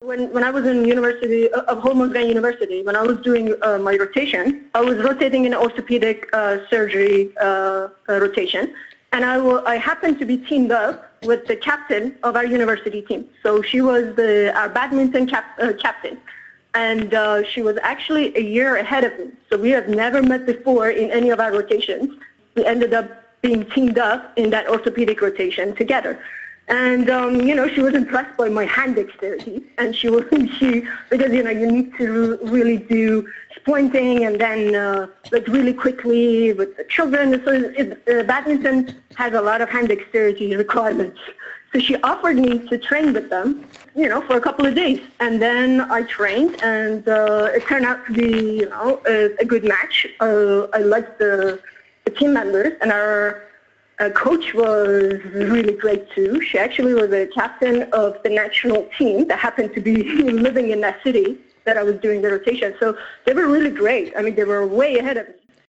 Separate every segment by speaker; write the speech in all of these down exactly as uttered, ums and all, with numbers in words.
Speaker 1: When, when I was in University of Holmgren University, when I was doing uh, my rotation, I was rotating in orthopedic uh, surgery uh, uh, rotation, and I, will, I happened to be teamed up with the captain of our university team. So she was the, our badminton cap, uh, captain, and uh, she was actually a year ahead of me. So we have never met before in any of our rotations. We ended up being teamed up in that orthopedic rotation together. And, um, you know, she was impressed by my hand dexterity. And she was, she, because, you know, you need to really do sprinting and then, uh, like, really quickly with the children. So it, uh, badminton has a lot of hand dexterity requirements. So she offered me to train with them, you know, for a couple of days. And then I trained, and uh, it turned out to be, you know, a, a good match. Uh, I liked the, the team members, and our Uh, coach was really great too. She actually was a captain of the national team that happened to be living in that city that I was doing the rotation. So they were really great. I mean, they were way ahead of me.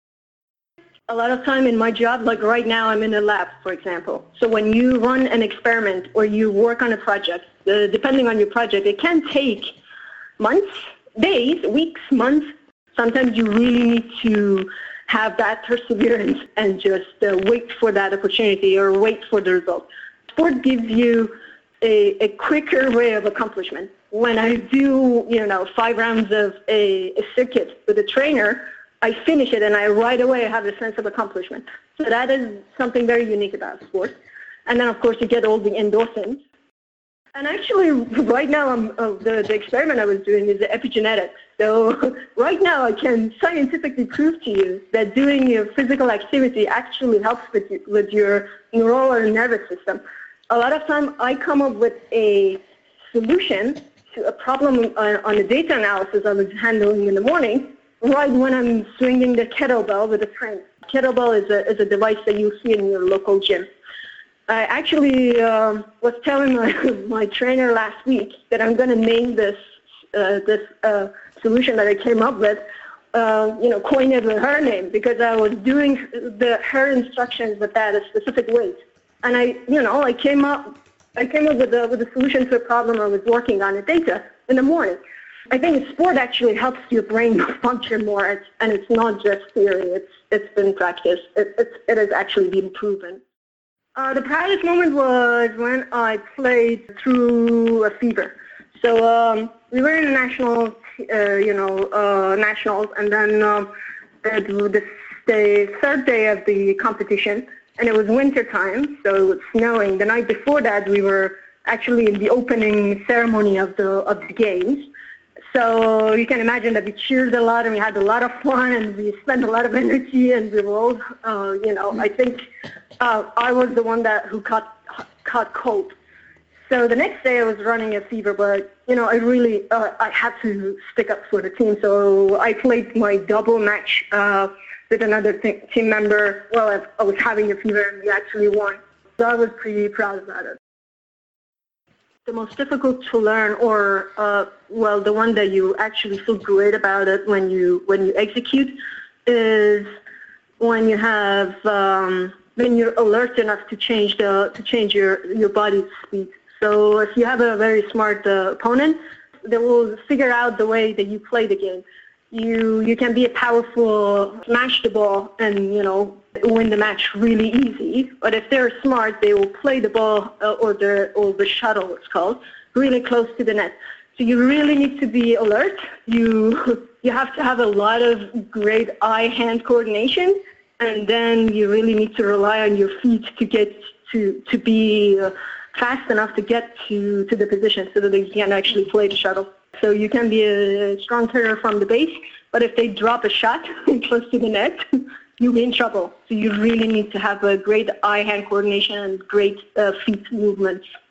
Speaker 1: A lot of time in my job, like right now I'm in a lab, for example. So when you run an experiment or you work on a project, uh, depending on your project, it can take months, days, weeks, months. Sometimes you really need to have that perseverance and just uh, wait for that opportunity or wait for the result. Sport gives you a, a quicker way of accomplishment. When I do, you know, five rounds of a, a circuit with a trainer, I finish it and I right away have a sense of accomplishment. So that is something very unique about sport. And then, of course, you get all the endorphins. And actually, right now, I'm, uh, the, the experiment I was doing is the epigenetics. So right now, I can scientifically prove to you that doing your physical activity actually helps with, you, with your neural or nervous system. A lot of time, I come up with a solution to a problem on, on the data analysis I was handling in the morning, right when I'm swinging the kettlebell with a friend. Kettlebell is a, is a device that you see in your local gym. I actually uh, was telling my, my trainer last week that I'm going to name this uh, this uh, solution that I came up with, uh, you know, coin it with her name, because I was doing the her instructions with that a specific weight, and I, you know, I came up I came up with a with a solution to a problem I was working on the data in the morning. I think sport actually helps your brain function more, it's, and it's not just theory. It's it's been practiced. It it's, it has actually been proven. Uh, the proudest moment was when I played through a fever. So um, we were in the national, uh, you know, uh, nationals, and then um, the, the third day of the competition, and it was winter time, so it was snowing. The night before that, we were actually in the opening ceremony of the of the games. So you can imagine that we cheered a lot, and we had a lot of fun, and we spent a lot of energy, and we were all, uh, you know, I think uh, I was the one that who caught caught cold. So the next day I was running a fever, but you know, I really uh, I had to stick up for the team. So I played my double match uh, with another team member. Well, I, I was having a fever, and we actually won. So I was pretty proud about it. The most difficult to learn, or uh, well, the one that you actually feel great about it when you when you execute, is when you have um, when you're alert enough to change the to change your your body's speed. So if you have a very smart uh, opponent, they will figure out the way that you play the game. You you can be a powerful, smash the ball, and you know, win the match really easy. But if they're smart, they will play the ball uh, or the or the shuttle, it's called, really close to the net. So you really need to be alert. You you have to have a lot of great eye-hand coordination, and then you really need to rely on your feet to get to to be uh, fast enough to get to to the position so that you can actually play the shuttle. So you can be a strong hitter from the base, but if they drop a shot close to the net, you'll be in trouble. So you really need to have a great eye-hand coordination and great uh, feet movements.